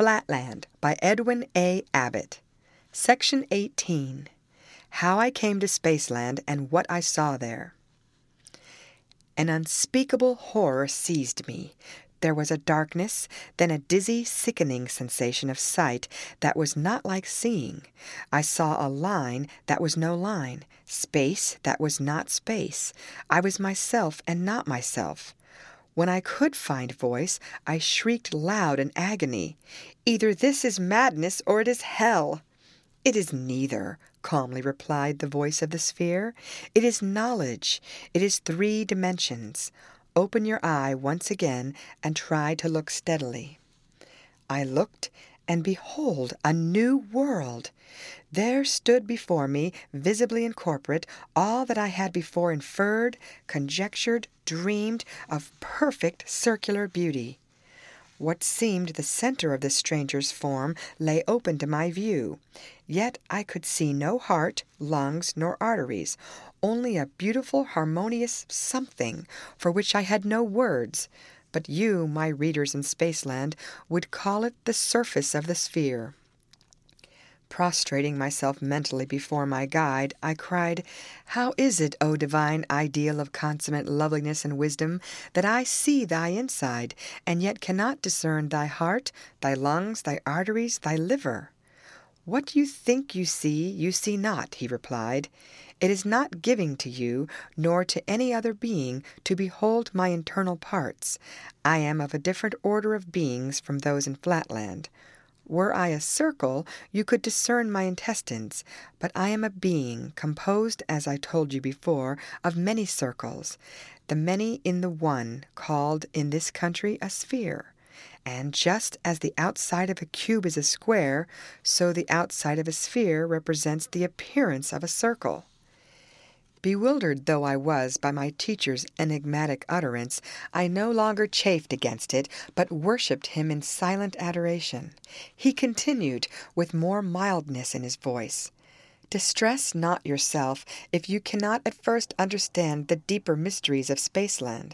Flatland by Edwin A. Abbott. Section 18. How I Came to Spaceland and What I Saw There. An unspeakable horror seized me. There was a darkness, then a dizzy, sickening sensation of sight that was not like seeing. I saw a line that was no line, space that was not space. I was myself and not myself. When I could find voice, I shrieked loud in agony. Either this is madness or it is hell. It is neither, calmly replied the voice of the sphere. It is knowledge. It is 3 dimensions. Open your eye once again and try to look steadily. I looked, and behold, a new world. There stood before me, visibly incorporate, all that I had before inferred, conjectured, dreamed of perfect circular beauty. What seemed the center of the stranger's form lay open to my view, yet I could see no heart, lungs, nor arteries, only a beautiful, harmonious something for which I had no words, but you, my readers in Spaceland, would call it the surface of the sphere. Prostrating myself mentally before my guide, I cried, "How is it, O divine ideal of consummate loveliness and wisdom, that I see thy inside, and yet cannot discern thy heart, thy lungs, thy arteries, thy liver?" "What you think you see not," he replied. "It is not giving to you, nor to any other being, to behold my internal parts. I am of a different order of beings from those in Flatland. Were I a circle, you could discern my intestines, but I am a being composed, as I told you before, of many circles, the many in the one, called in this country a sphere. And just as the outside of a cube is a square, so the outside of a sphere represents the appearance of a circle." Bewildered though I was by my teacher's enigmatic utterance, I no longer chafed against it, but worshipped him in silent adoration. He continued, with more mildness in his voice, "Distress not yourself if you cannot at first understand the deeper mysteries of Spaceland.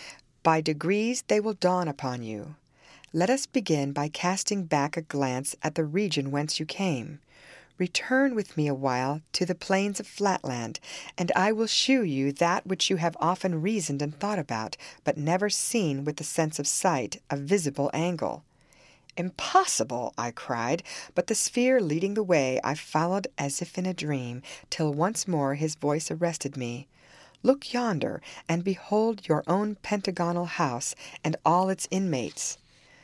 By degrees they will dawn upon you. Let us begin by casting back a glance at the region whence you came. Return with me a while to the plains of Flatland, and I will shew you that which you have often reasoned and thought about, but never seen with the sense of sight, a visible angle." "Impossible!" I cried, but the sphere leading the way I followed as if in a dream, till once more his voice arrested me. "Look yonder, and behold your own pentagonal house and all its inmates."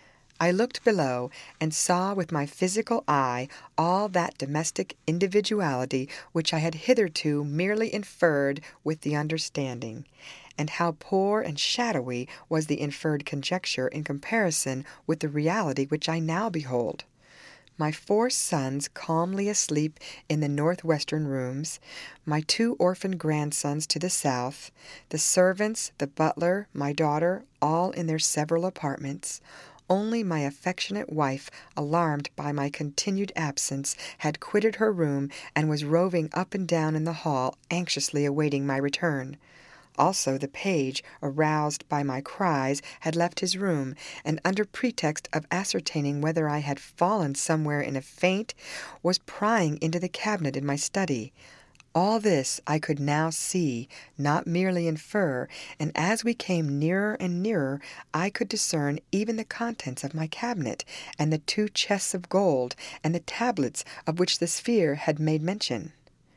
I looked below and saw with my physical eye all that domestic individuality which I had hitherto merely inferred with the understanding, and how poor and shadowy was the inferred conjecture in comparison with the reality which I now behold. My 4 sons calmly asleep in the northwestern rooms, my 2 orphan grandsons to the south, the servants, the butler, my daughter, all in their several apartments. Only my affectionate wife, alarmed by my continued absence, had quitted her room and was roving up and down in the hall, anxiously awaiting my return. Also the page, aroused by my cries, had left his room, and under pretext of ascertaining whether I had fallen somewhere in a faint, was prying into the cabinet in my study. All this I could now see, not merely infer, and as we came nearer and nearer, I could discern even the contents of my cabinet, and the 2 chests of gold, and the tablets of which the sphere had made mention.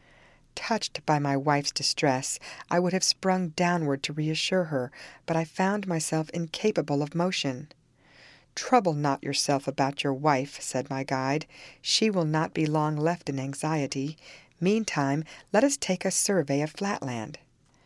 Touched by my wife's distress, I would have sprung downward to reassure her, but I found myself incapable of motion. "Trouble not yourself about your wife," said my guide. "She will not be long left in anxiety. Meantime, let us take a survey of Flatland."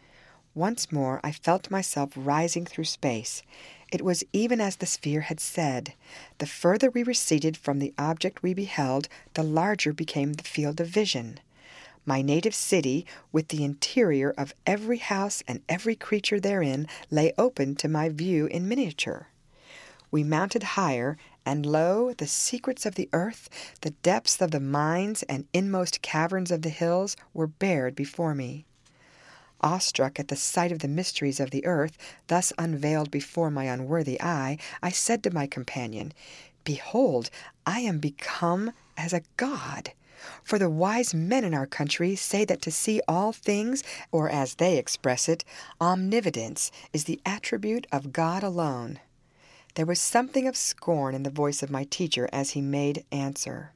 Once more I felt myself rising through space. It was even as the sphere had said. The further we receded from the object we beheld, the larger became the field of vision. My native city, with the interior of every house and every creature therein, lay open to my view in miniature. We mounted higher, and lo, the secrets of the earth, the depths of the mines and inmost caverns of the hills were bared before me. Awestruck at the sight of the mysteries of the earth, thus unveiled before my unworthy eye, I said to my companion, "Behold, I am become as a god. For the wise men in our country say that to see all things, or as they express it, omnividence, is the attribute of God alone." There was something of scorn in the voice of my teacher as he made answer.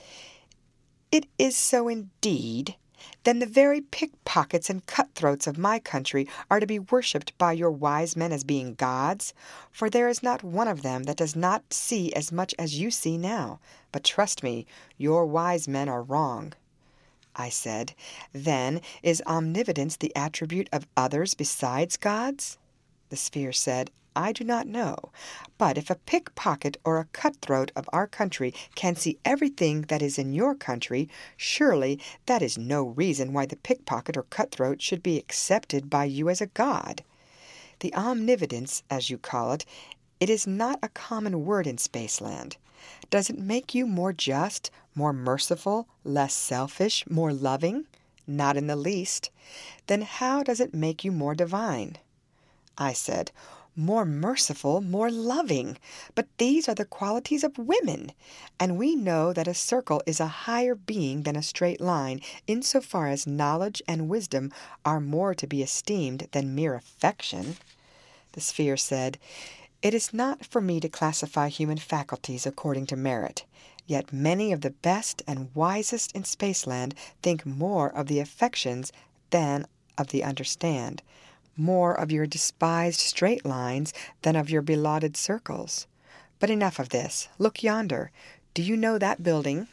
"It is so indeed. Then the very pickpockets and cutthroats of my country are to be worshipped by your wise men as being gods? For there is not one of them that does not see as much as you see now. But trust me, your wise men are wrong." I said, "Then is omnividence the attribute of others besides gods?" The sphere said, "I do not know. But if a pickpocket or a cutthroat of our country can see everything that is in your country, surely that is no reason why the pickpocket or cutthroat should be accepted by you as a god. The omnividence, as you call it, it is not a common word in Spaceland. Does it make you more just, more merciful, less selfish, more loving? Not in the least. Then how does it make you more divine?" I said, "More merciful, more loving. But these are the qualities of women, and we know that a circle is a higher being than a straight line, insofar as knowledge and wisdom are more to be esteemed than mere affection." The sphere said, "It is not for me to classify human faculties according to merit. Yet many of the best and wisest in Spaceland think more of the affections than of the understand, more of your despised straight lines than of your belauded circles. But enough of this. Look yonder. Do you know that building?"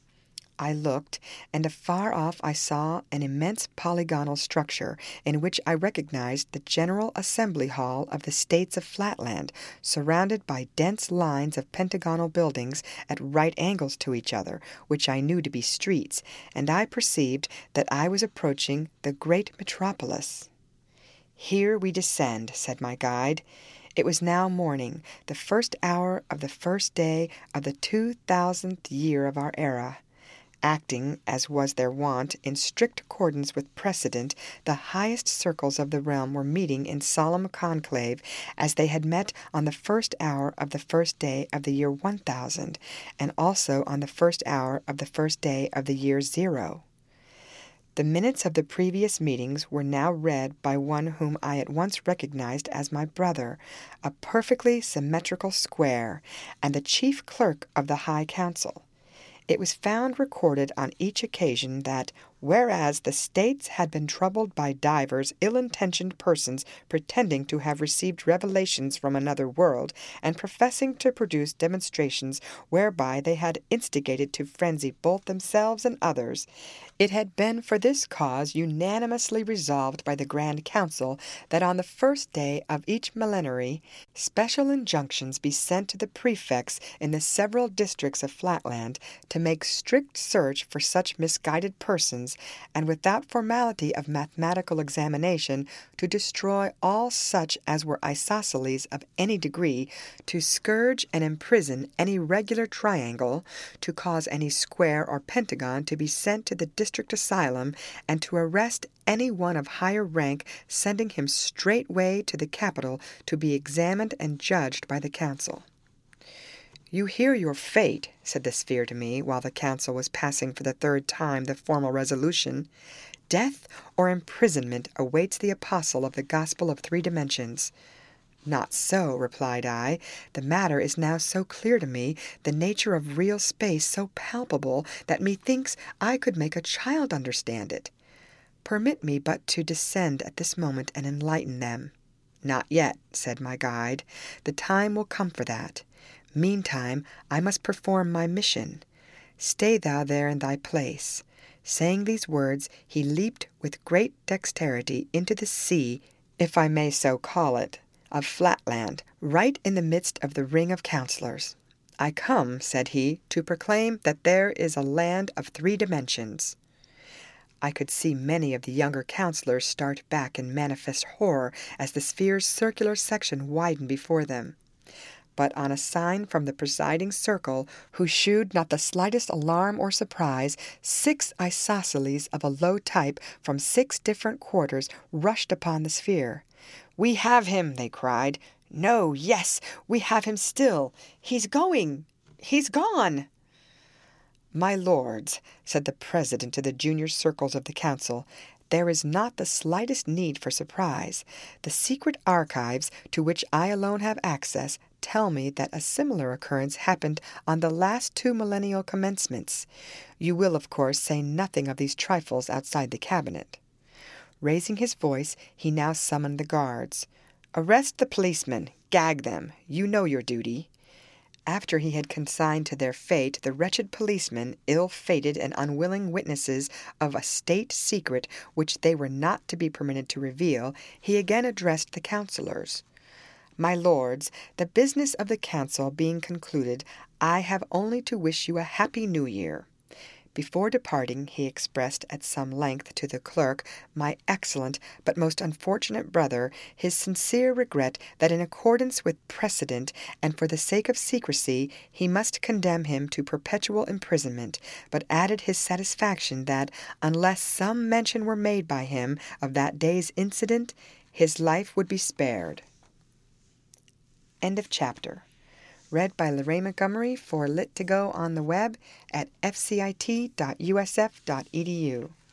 I looked, and afar off I saw an immense polygonal structure in which I recognized the General Assembly Hall of the States of Flatland, surrounded by dense lines of pentagonal buildings at right angles to each other, which I knew to be streets, and I perceived that I was approaching the great metropolis. "Here we descend," said my guide. It was now morning, the first hour of the first day of the 2000th year of our era. Acting, as was their wont, in strict accordance with precedent, the highest circles of the realm were meeting in solemn conclave, as they had met on the first hour of the first day of the year 1000, and also on the first hour of the first day of the year 0. The minutes of the previous meetings were now read by one whom I at once recognized as my brother, a perfectly symmetrical square, and the chief clerk of the High Council. It was found recorded on each occasion that, whereas the States had been troubled by divers ill-intentioned persons pretending to have received revelations from another world, and professing to produce demonstrations whereby they had instigated to frenzy both themselves and others, it had been for this cause unanimously resolved by the Grand Council that on the first day of each millenary special injunctions be sent to the prefects in the several districts of Flatland to make strict search for such misguided persons, and without formality of mathematical examination to destroy all such as were isosceles of any degree, to scourge and imprison any regular triangle, to cause any square or pentagon to be sent to the district asylum, and to arrest any one of higher rank, sending him straightway to the capital to be examined and judged by the council. "You hear your fate," said the sphere to me, while the council was passing for the third time the formal resolution. "Death or imprisonment awaits the apostle of the gospel of 3 dimensions." "Not so," replied I. "The matter is now so clear to me, the nature of real space so palpable, that methinks I could make a child understand it. Permit me but to descend at this moment and enlighten them." "Not yet," said my guide. "The time will come for that. Meantime, I must perform my mission. Stay thou there in thy place." Saying these words, he leaped with great dexterity into the sea, if I may so call it, of Flatland, right in the midst of the ring of councillors. "I come," said he, "to proclaim that there is a land of 3 dimensions." I could see many of the younger councillors start back in manifest horror as the sphere's circular section widened before them. but on a sign from the presiding circle, who shewed not the slightest alarm or surprise, 6 isosceles of a low type from 6 different quarters rushed upon the sphere. "We have him!" they cried. "No, yes, we have him still! He's going! He's gone!" "My lords," said the president to the junior circles of the council, "there is not the slightest need for surprise. The secret archives, to which I alone have access, tell me that a similar occurrence happened on the last 2 millennial commencements. You will, of course, say nothing of these trifles outside the cabinet." Raising his voice, he now summoned the guards. "Arrest the policemen! Gag them! You know your duty." After he had consigned to their fate the wretched policemen, ill-fated and unwilling witnesses of a state secret which they were not to be permitted to reveal, he again addressed the councillors. "My lords, the business of the council being concluded, I have only to wish you a happy New Year." Before departing, he expressed at some length to the clerk, my excellent but most unfortunate brother, his sincere regret that in accordance with precedent and for the sake of secrecy, he must condemn him to perpetual imprisonment, but added his satisfaction that, unless some mention were made by him of that day's incident, his life would be spared. End of chapter. Read by Lorraine Montgomery for Lit2Go on the web at fcit.usf.edu.